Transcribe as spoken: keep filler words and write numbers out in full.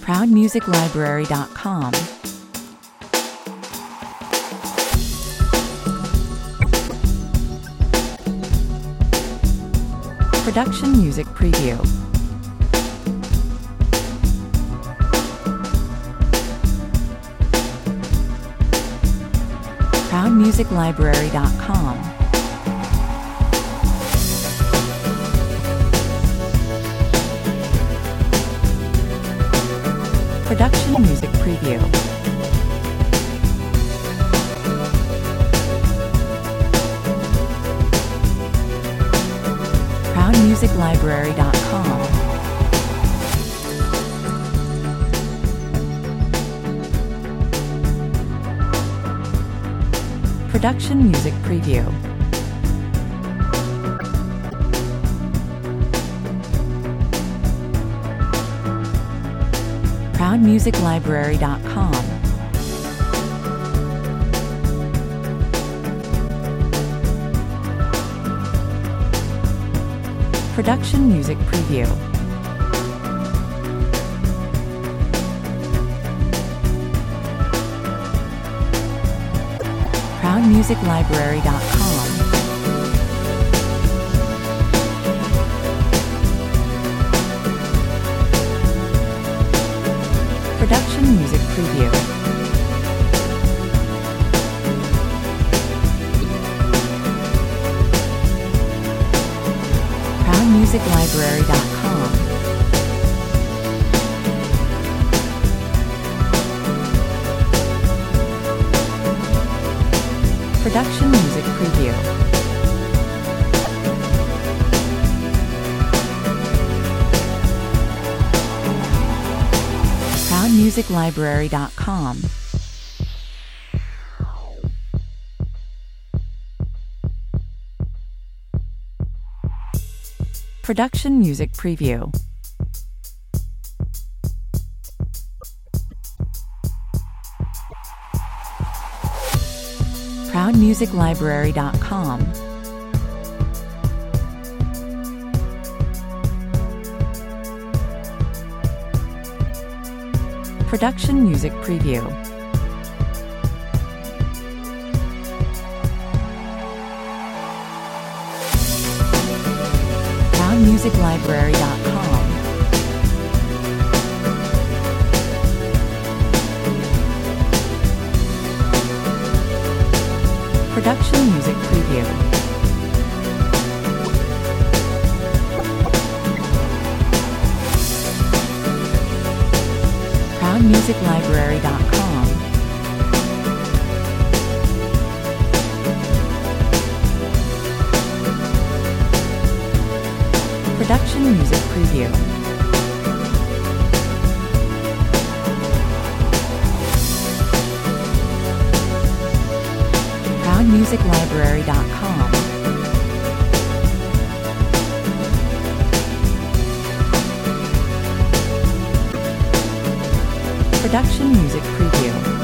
proud music library dot com. Production Music Preview. proud music library dot com. Production Music Preview. proud music library dot com. Production Music Preview. proud music library dot com. Production Music Preview. proud music library dot com. Production Music Preview. proud music library dot com. Production Music Preview. proud music library dot com. Production Music Preview. proud music library dot com. Production Music Preview. proud music library dot com. Production Music Preview. proud music library dot com. Production Music Preview. proud music library dot com. Production Music Preview.